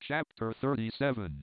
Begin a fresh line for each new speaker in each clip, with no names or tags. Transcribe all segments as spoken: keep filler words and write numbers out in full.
Chapter thirty-seven.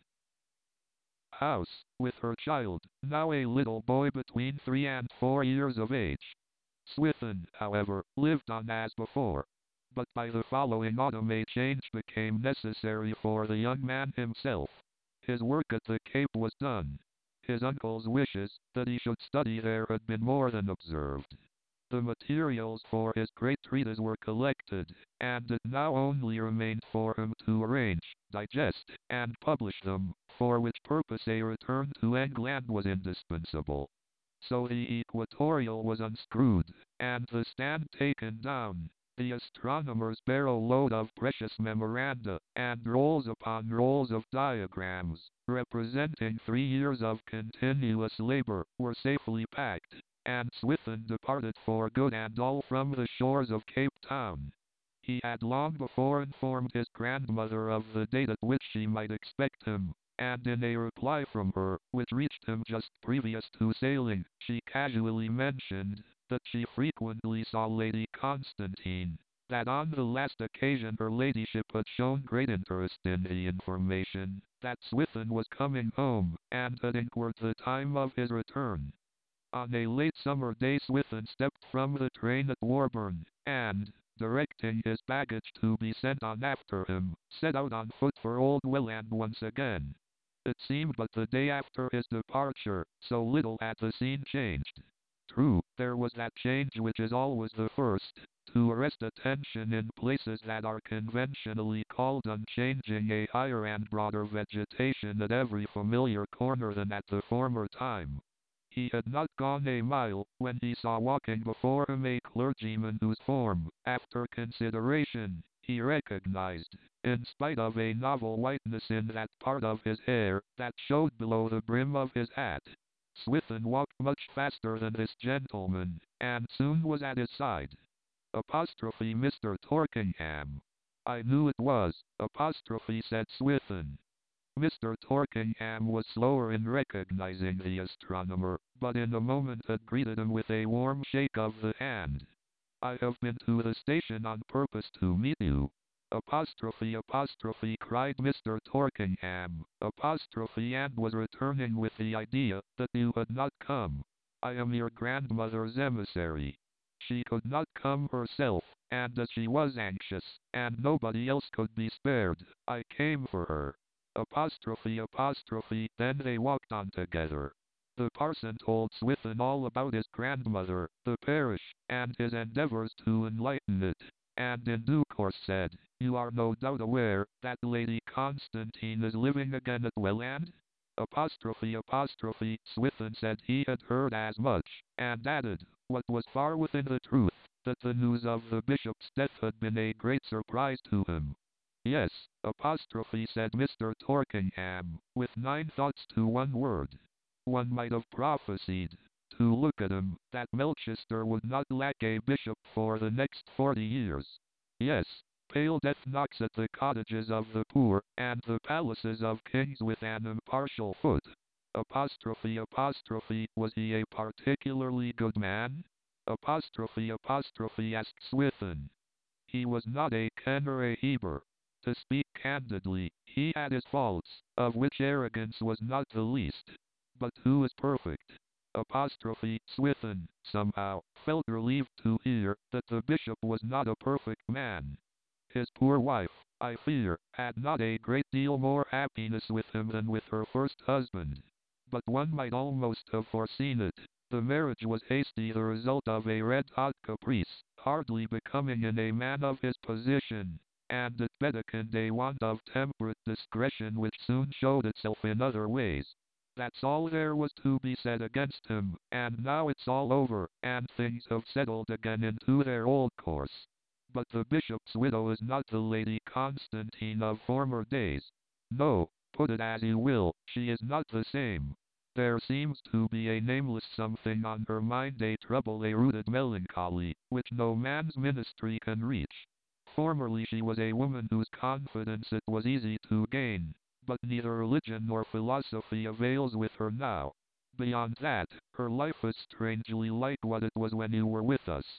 House, with her child, now a little boy between three and four years of age. Swithin, however, lived on as before. But by the following autumn a change became necessary for the young man himself. His work at the Cape was done. His uncle's wishes, that he should study there, had been more than observed. The materials for his great treatise were collected, and it now only remained for him to arrange, digest, and publish them, for which purpose a return to England was indispensable. So the equatorial was unscrewed, and the stand taken down, the astronomer's barrow load of precious memoranda, and rolls upon rolls of diagrams, representing three years of continuous labor, were safely packed, and Swithin departed for good and all from the shores of Cape Town. He had long before informed his grandmother of the date at which she might expect him, and in a reply from her, which reached him just previous to sailing, she casually mentioned that she frequently saw Lady Constantine, that on the last occasion her ladyship had shown great interest in the information, that Swithin was coming home, and had inquired the time of his return. On a late summer day Swithin stepped from the train at Warburn, and, directing his baggage to be sent on after him, set out on foot for Old Welland once again. It seemed but the day after his departure, so little had the scene changed. True, there was that change which is always the first, to arrest attention in places that are conventionally called unchanging, a higher and broader vegetation at every familiar corner than at the former time. He had not gone a mile, when he saw walking before him a clergyman whose form, after consideration, he recognized, in spite of a novel whiteness in that part of his hair that showed below the brim of his hat. Swithin walked much faster than this gentleman, and soon was at his side. Apostrophe Mister Torkingham. I knew it was, apostrophe said Swithin. Mister Torkingham was slower in recognizing the astronomer, but in a moment had greeted him with a warm shake of the hand. I have been to the station on purpose to meet you. Apostrophe apostrophe cried Mister Torkingham, apostrophe, and was returning with the idea that you had not come. I am your grandmother's emissary. She could not come herself, and as she was anxious, and nobody else could be spared, I came for her. Apostrophe apostrophe, then they walked on together. The parson told Swithin all about his grandmother, the parish, and his endeavors to enlighten it, and in due course said, you are no doubt aware that Lady Constantine is living again at Welland? Apostrophe apostrophe, Swithin said he had heard as much, and added, what was far within the truth, that the news of the bishop's death had been a great surprise to him. Yes, apostrophe said Mister Torkingham, with nine thoughts to one word. One might have prophesied, to look at him, that Melchester would not lack a bishop for the next forty years. Yes, pale death knocks at the cottages of the poor, and the palaces of kings with an impartial foot. Apostrophe apostrophe, was he a particularly good man? Apostrophe apostrophe asked Swithin. He was not a Ken or a Heber. To speak candidly, he had his faults, of which arrogance was not the least. But who is perfect? Apostrophe Swithin, somehow, felt relieved to hear that the bishop was not a perfect man. His poor wife, I fear, had not a great deal more happiness with him than with her first husband. But one might almost have foreseen it. The marriage was hasty, the result of a red-hot caprice, hardly becoming in a man of his position, and it betokened a want of temperate discretion which soon showed itself in other ways. That's all there was to be said against him, and now it's all over, and things have settled again into their old course. But the bishop's widow is not the Lady Constantine of former days. No, put it as you will, she is not the same. There seems to be a nameless something on her mind, a trouble, a rooted melancholy, which no man's ministry can reach. Formerly she was a woman whose confidence it was easy to gain, but neither religion nor philosophy avails with her now. Beyond that, her life is strangely like what it was when you were with us.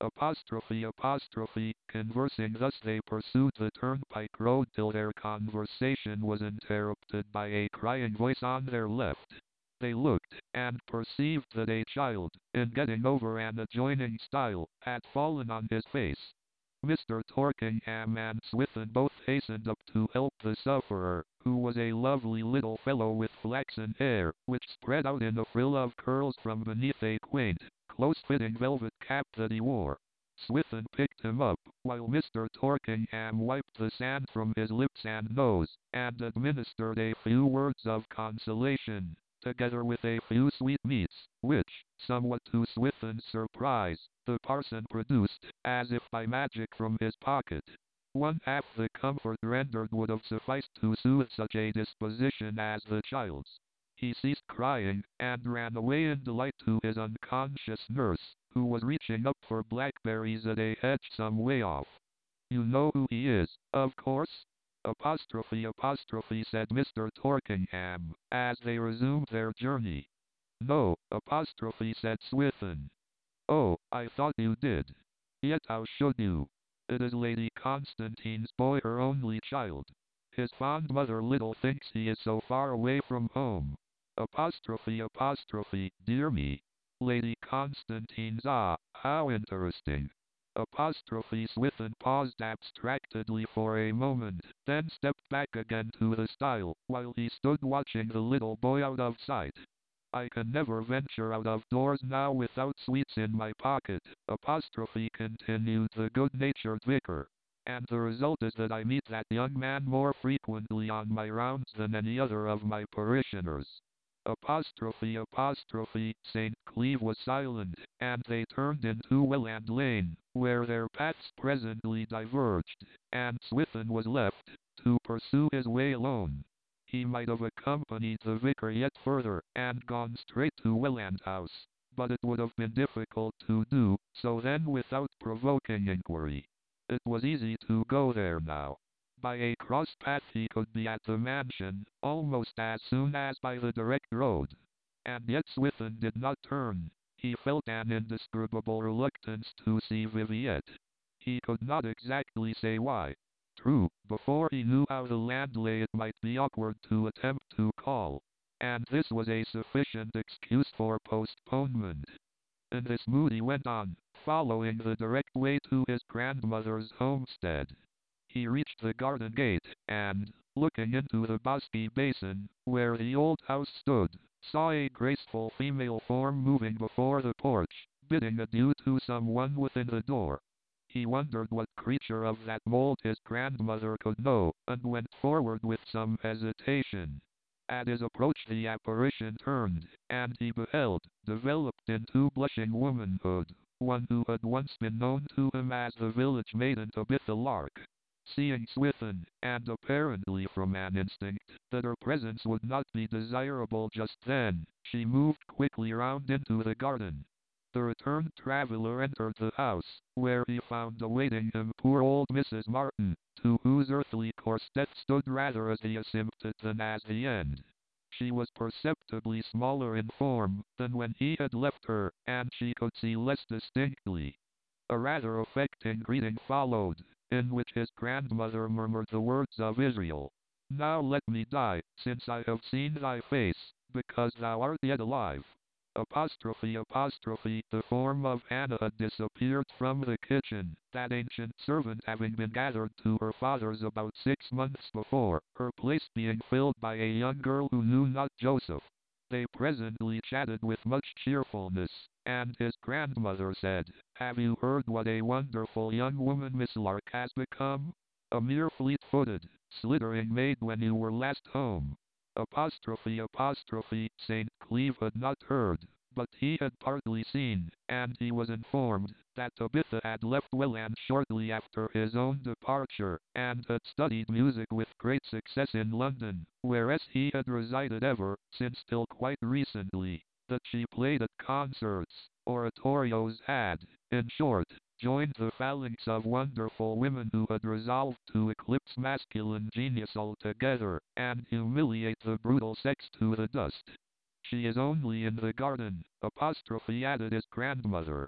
Apostrophe apostrophe, conversing thus they pursued the turnpike road till their conversation was interrupted by a crying voice on their left. They looked, and perceived that a child, in getting over an adjoining stile, had fallen on his face. Mister Torkingham and Swithin both hastened up to help the sufferer, who was a lovely little fellow with flaxen hair, which spread out in a frill of curls from beneath a quaint, close-fitting velvet cap that he wore. Swithin picked him up, while Mister Torkingham wiped the sand from his lips and nose, and administered a few words of consolation, together with a few sweetmeats, which, somewhat to Swithin's surprise, the parson produced, as if by magic from his pocket. One half the comfort rendered would have sufficed to soothe such a disposition as the child's. He ceased crying, and ran away in delight to his unconscious nurse, who was reaching up for blackberries at a hedge some way off. "You know who he is, of course?" Apostrophe apostrophe said Mister Torkingham, as they resumed their journey. "No," apostrophe said Swithin. "Oh, I thought you did. Yet how should you? It is Lady Constantine's boy, her only child. His fond mother little thinks he is so far away from home." Apostrophe apostrophe, dear me. Lady Constantine's, ah, how interesting. Apostrophe Swithin paused abstractedly for a moment, then stepped back again to the stile, while he stood watching the little boy out of sight. "I can never venture out of doors now without sweets in my pocket," apostrophe continued the good-natured vicar. "And the result is that I meet that young man more frequently on my rounds than any other of my parishioners." Apostrophe apostrophe, Saint Cleeve was silent, and they turned into Welland Lane, where their paths presently diverged, and Swithin was left to pursue his way alone. He might have accompanied the vicar yet further, and gone straight to Welland House, but it would have been difficult to do so then without provoking inquiry. It was easy to go there now. By a cross path he could be at the mansion, almost as soon as by the direct road. And yet Swithin did not turn. He felt an indescribable reluctance to see Viviette. He could not exactly say why. True, before he knew how the land lay it might be awkward to attempt to call. And this was a sufficient excuse for postponement. In this mood he went on, following the direct way to his grandmother's homestead. He reached the garden gate, and, looking into the bosky basin, where the old house stood, saw a graceful female form moving before the porch, bidding adieu to someone within the door. He wondered what creature of that mold his grandmother could know, and went forward with some hesitation. At his approach the apparition turned, and he beheld, developed into blushing womanhood, one who had once been known to him as the village maiden Tabitha Lark. Seeing Swithin, and apparently from an instinct that her presence would not be desirable just then, she moved quickly round into the garden. The returned traveller entered the house, where he found awaiting him poor old Missus Martin, to whose earthly course death stood rather as the asymptote than as the end. She was perceptibly smaller in form than when he had left her, and she could see less distinctly. A rather affecting greeting followed, in which his grandmother murmured the words of Israel, "Now let me die, since I have seen thy face, because thou art yet alive." Apostrophe apostrophe, the form of Hannah had disappeared from the kitchen, that ancient servant having been gathered to her father's about six months before, her place being filled by a young girl who knew not Joseph. They presently chatted with much cheerfulness, and his grandmother said, "Have you heard what a wonderful young woman Miss Lark has become? A mere fleet-footed, slittering maid when you were last home." Apostrophe apostrophe, Saint Cleeve had not heard, but he had partly seen, and he was informed that Tabitha had left Welland shortly after his own departure, and had studied music with great success in London, whereas he had resided ever since till quite recently, that she played at concerts, oratorios, had, in short, joined the phalanx of wonderful women who had resolved to eclipse masculine genius altogether, and humiliate the brutal sex to the dust. "She is only in the garden," apostrophe added his grandmother.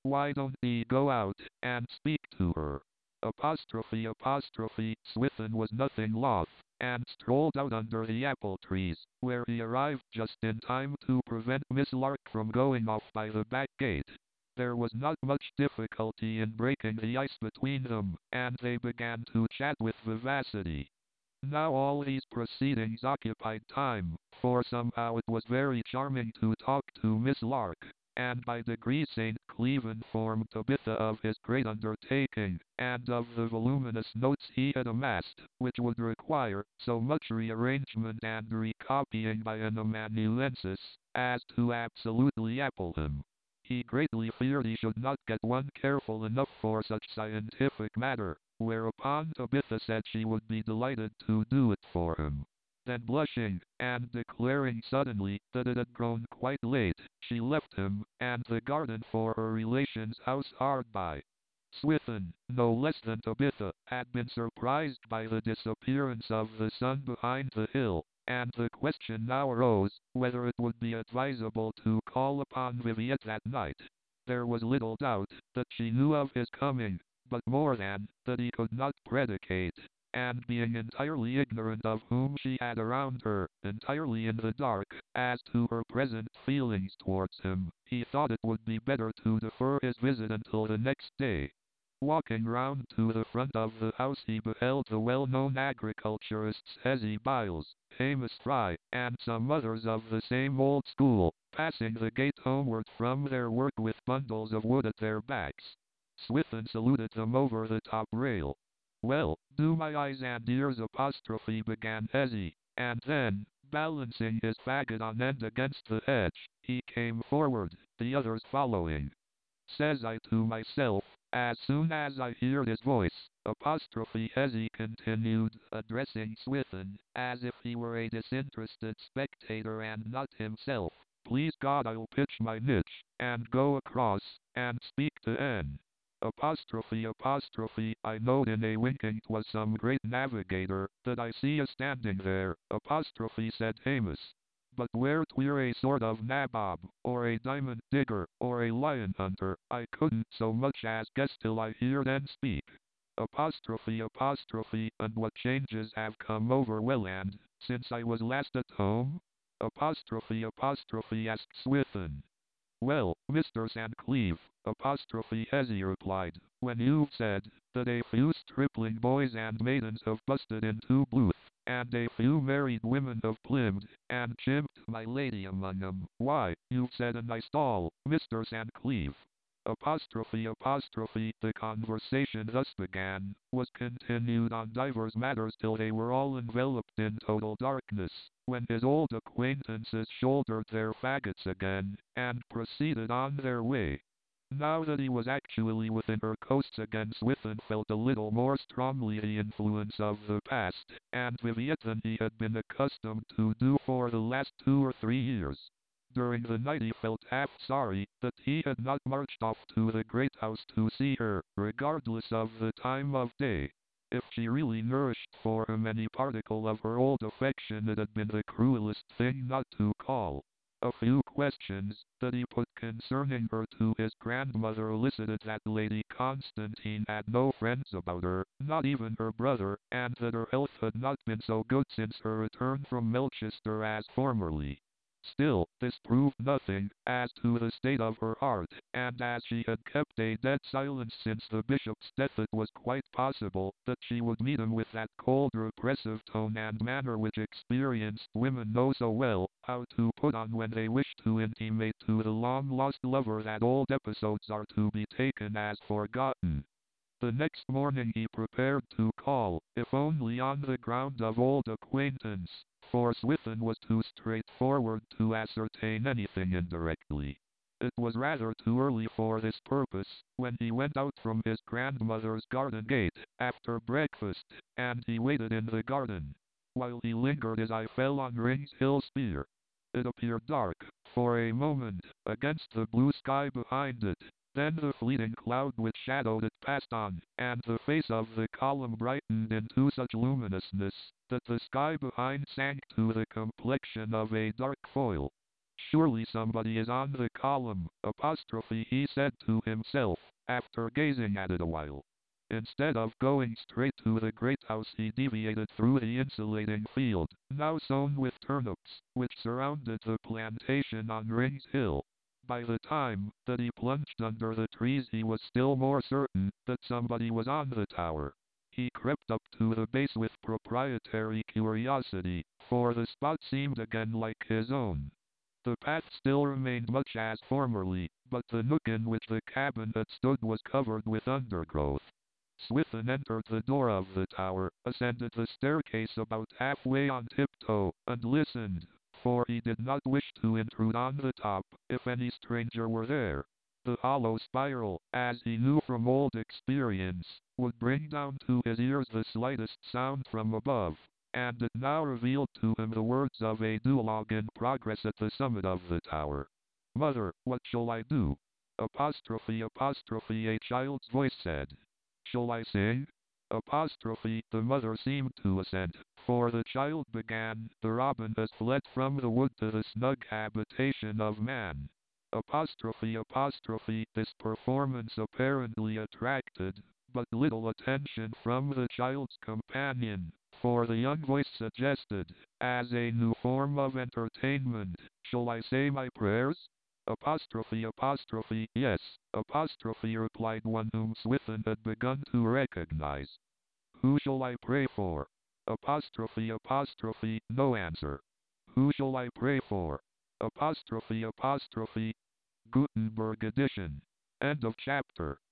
Why don't he go out and speak to her? Apostrophe apostrophe. Swithin was nothing loth, and strolled out under the apple trees, where he arrived just in time to prevent Miss Lark from going off by the back gate. There was not much difficulty in breaking the ice between them, and they began to chat with vivacity. Now all these proceedings occupied time, for somehow it was very charming to talk to Miss Lark, and by degrees Saint Cleeve informed Tabitha of his great undertaking, and of the voluminous notes he had amassed, which would require so much rearrangement and recopying by an amanuensis, as to absolutely apple him. He greatly feared he should not get one careful enough for such scientific matter, whereupon Tabitha said she would be delighted to do it for him. Then blushing, and declaring suddenly that it had grown quite late, she left him, and the garden for her relation's house hard by. Swithin, no less than Tabitha, had been surprised by the disappearance of the sun behind the hill, and the question now arose, whether it would be advisable to call upon Viviette that night. There was little doubt that she knew of his coming, but more than that he could not predicate, and being entirely ignorant of whom she had around her, entirely in the dark as to her present feelings towards him, he thought it would be better to defer his visit until the next day. Walking round to the front of the house he beheld the well-known agriculturists Hezzy Biles, Amos Fry, and some others of the same old school, passing the gate homeward from their work with bundles of wood at their backs. Swithin saluted them over the top rail. "Well, do my eyes and ears apostrophe," began Hezzy, and then, balancing his faggot on end against the hedge, he came forward, the others following. "Says I to myself, as soon as I heard his voice," apostrophe Hezzy continued, addressing Swithin, as if he were a disinterested spectator and not himself, "please God I'll pitch my niche, and go across, and speak to N. Apostrophe apostrophe I knowed in a winking 'twas some great navigator that I see a standing there," apostrophe said Amos. "But where 'twere a sort of nabob, or a diamond digger, or a lion hunter, I couldn't so much as guess till I heard en speak." Apostrophe apostrophe and what changes have come over Welland, since I was last at home? Apostrophe apostrophe asked Swithin. "Well, Mister Saint Cleeve," apostrophe Hezzy replied, "when you've said that a few stripling boys and maidens have busted into Bluth, and a few married women have plimbed and chimped my lady among 'em, why, you've said a nice all, Mister Saint Cleeve." Apostrophe apostrophe the conversation thus began, was continued on divers matters till they were all enveloped in total darkness, when his old acquaintances shouldered their faggots again, and proceeded on their way. Now that he was actually within her coasts again, Swithin felt a little more strongly the influence of the past, and Viviette than he had been accustomed to do for the last two or three years. During the night he felt half sorry that he had not marched off to the great house to see her, regardless of the time of day. If she really nourished for him any particle of her old affection, it had been the cruelest thing not to call. A few questions that he put concerning her to his grandmother elicited that Lady Constantine had no friends about her, not even her brother, and that her health had not been so good since her return from Melchester as formerly. Still, this proved nothing as to the state of her heart, and as she had kept a dead silence since the bishop's death, it was quite possible that she would meet him with that cold, repressive tone and manner which experienced women know so well how to put on when they wish to intimate to the long-lost lover that old episodes are to be taken as forgotten. The next morning he prepared to call, if only on the ground of old acquaintance, for Swithin was too straightforward to ascertain anything indirectly. It was rather too early for this purpose, when he went out from his grandmother's garden gate, after breakfast, and he waited in the garden. While he lingered his eye fell on Rings Hill Spear. It appeared dark, for a moment, against the blue sky behind it. Then the fleeting cloud which shadowed it passed on, and the face of the column brightened into such luminousness, that the sky behind sank to the complexion of a dark foil. Surely somebody is on the column, apostrophe he said to himself, after gazing at it a while. Instead of going straight to the great house he deviated through the insulating field, now sown with turnips, which surrounded the plantation on Rings Hill. By the time that he plunged under the trees he was still more certain that somebody was on the tower. He crept up to the base with proprietary curiosity, for the spot seemed again like his own. The path still remained much as formerly, but the nook in which the cabin had stood was covered with undergrowth. Swithin entered the door of the tower, ascended the staircase about halfway on tiptoe, and listened, for he did not wish to intrude on the top, if any stranger were there. The hollow spiral, as he knew from old experience, would bring down to his ears the slightest sound from above, and it now revealed to him the words of a duologue in progress at the summit of the tower. "Mother, what shall I do?" Apostrophe apostrophe a child's voice said. "Shall I sing?" Apostrophe the mother seemed to assent, for the child began, "The robin has fled from the wood to the snug habitation of man." Apostrophe apostrophe this performance apparently attracted but little attention from the child's companion, for the young voice suggested, as a new form of entertainment, "Shall I say my prayers?" Apostrophe apostrophe yes, apostrophe replied one whom Swithin had begun to recognize. "Who shall I pray for?" Apostrophe apostrophe no answer. "Who shall I pray for?" Apostrophe apostrophe Gutenberg edition. End of chapter.